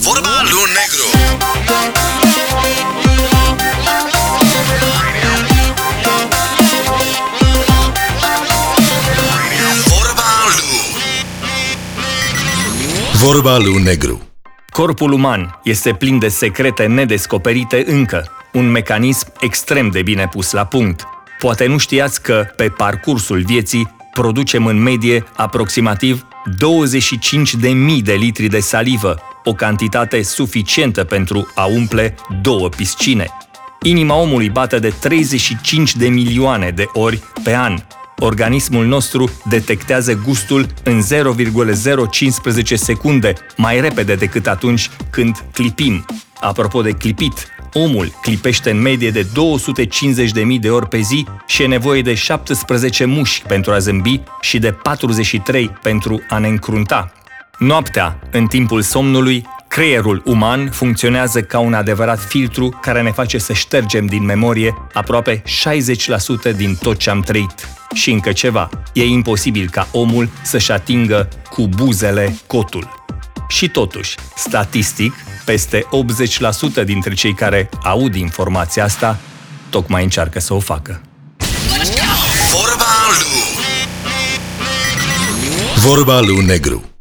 Vorba lui Negru. Vorba lui Negru. Corpul uman este plin de secrete nedescoperite încă, un mecanism extrem de bine pus la punct. Poate nu știați că, pe parcursul vieții, producem în medie aproximativ 25.000 de litri de salivă, o cantitate suficientă pentru a umple 2 piscine. Inima omului bate de 35 de milioane de ori pe an. Organismul nostru detectează gustul în 0,015 secunde, mai repede decât atunci când clipim. Apropo de clipit, omul clipește în medie de 250.000 de ori pe zi și e nevoie de 17 muși pentru a zâmbi și de 43 pentru a ne încrunta. Noaptea, în timpul somnului, creierul uman funcționează ca un adevărat filtru care ne face să ștergem din memorie aproape 60% din tot ce am trăit. Și încă ceva, e imposibil ca omul să-și atingă cu buzele cotul. Și totuși, statistic, peste 80% dintre cei care aud informația asta tocmai încearcă să o facă. Vorba lui Negru.